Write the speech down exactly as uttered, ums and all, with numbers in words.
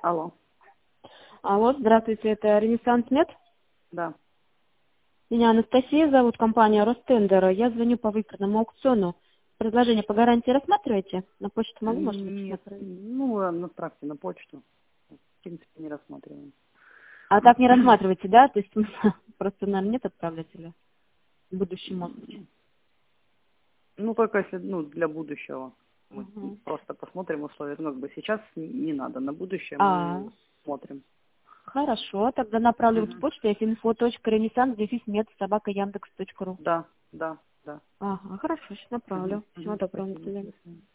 Алло. Алло, здравствуйте, это Ренессанс Мед. Да. Меня Анастасия зовут, компания Ростендер. Я звоню по выигранному аукциону. Предложение по гарантии рассматриваете? На почту могу, может, написать? Нет, ну, направьте на почту. В принципе, не рассматриваем. А так не рассматриваете, да? То есть просто, наверное, нет отправителя в будущем, может быть. Ну, только если, ну, для будущего. Мы Угу. просто посмотрим условия. Ну, как бы сейчас не надо, на будущее А, мы смотрим. хорошо, тогда направлю Угу. в почту info.renaissance дефис мед собака яндекс точка ру. Да, да, да. Ага, хорошо, сейчас направлю. Угу. Всего Угу. доброго, до Спасибо. свидания. До свидания.